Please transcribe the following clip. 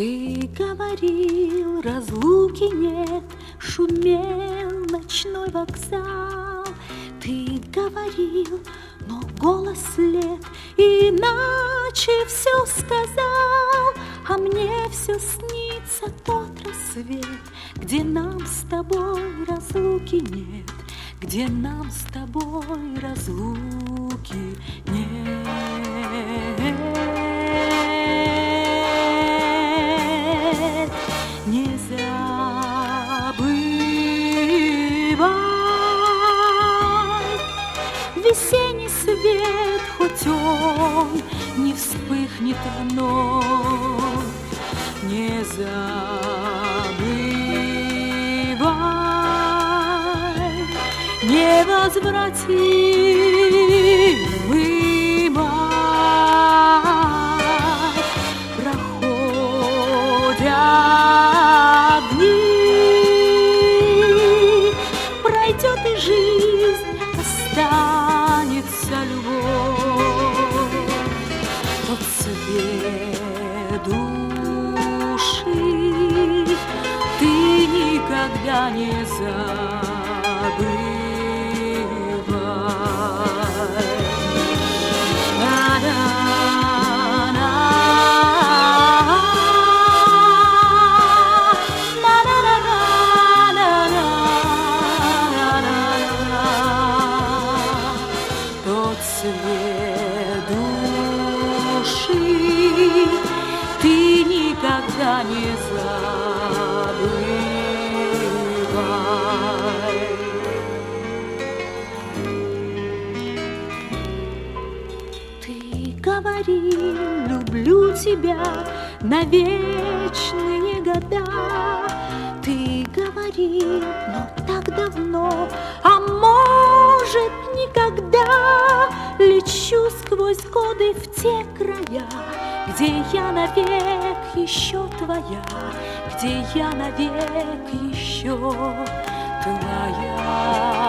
Ты говорил, разлуки нет, шумел ночной вокзал. Ты говорил, но голос след, иначе все сказал. А мне все снится тот рассвет, где нам с тобой разлуки нет, где нам с тобой разлуки нет. Не забывай весенний свет, хоть он не вспыхнет вновь. Не забывай невозвратимый май. Проходят дни, пройдет и жизнь, останется любовь. Тот цвет души ты никогда не забывай. Тот цвет души ты никогда не забывай. Ты говорил, люблю тебя на вечные года. Ты говорил, но так давно, а может никогда. Лечу сквозь годы в те края, где я навек еще твоя, где я навек еще твоя.